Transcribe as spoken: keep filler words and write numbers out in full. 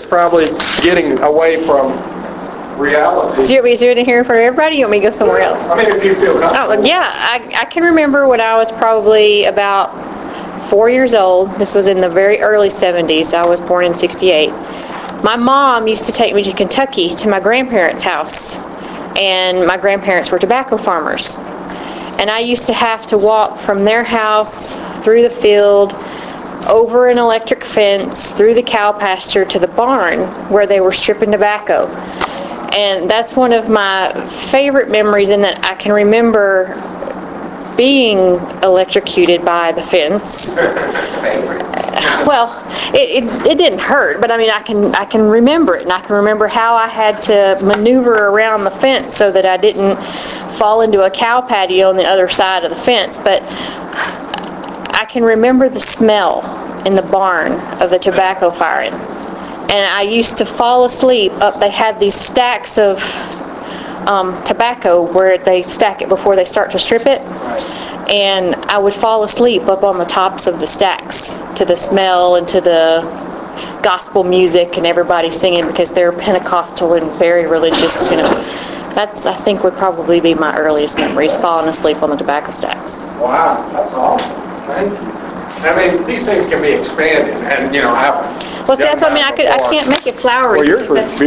Probably getting away from reality. Do you want me to do it in here for everybody, or you want me to go somewhere else? I mean, if you feel comfortable. Oh, yeah, I, I can remember when I was probably about four years old. This was in the very early seventies. I was born in sixty-eight. My mom used to take me to Kentucky to my grandparents' house, and my grandparents were tobacco farmers. And I used to have to walk from their house through the field, over an electric fence, through the cow pasture to the barn where they were stripping tobacco. And that's one of my favorite memories, in that I can remember being electrocuted by the fence. Well, it, it, it didn't hurt, but I mean, I can I can remember it, and I can remember how I had to maneuver around the fence so that I didn't fall into a cow patio on the other side of the fence. But I can remember the smell in the barn of the tobacco firing. And I used to fall asleep up, they had these stacks of um, tobacco where they stack it before they start to strip it. And I would fall asleep up on the tops of the stacks to the smell and to the gospel music and everybody singing, because they're Pentecostal and very religious, you know. That's, I think, would probably be my earliest memories, falling asleep on the tobacco stacks. Wow, that's awesome. Thank you. I mean, these things can be expanded and, you know, have. Well, see, that's what I mean. I could, I can't make it flowery. Well, yours was That's-